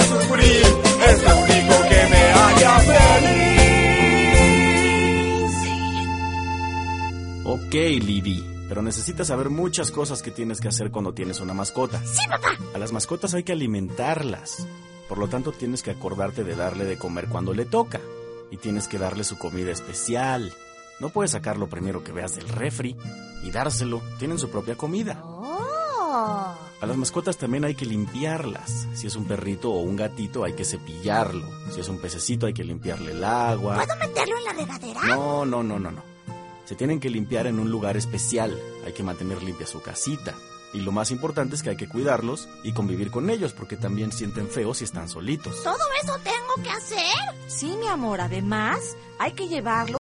sufrir, es lo único que me haría feliz. Ok, Lily, pero necesitas saber muchas cosas que tienes que hacer cuando tienes una mascota. Sí, papá. A las mascotas hay que alimentarlas. Por lo tanto, tienes que acordarte de darle de comer cuando le toca. Y tienes que darle su comida especial. No puedes sacar lo primero que veas del refri y dárselo. Tienen su propia comida. Oh. A las mascotas también hay que limpiarlas. Si es un perrito o un gatito, hay que cepillarlo. Si es un pececito, hay que limpiarle el agua. ¿Puedo meterlo en la regadera? No. Se tienen que limpiar en un lugar especial. Hay que mantener limpia su casita. Y lo más importante es que hay que cuidarlos y convivir con ellos, porque también sienten feo si están solitos. ¿Todo eso tengo que hacer? Sí, mi amor, además hay que llevarlo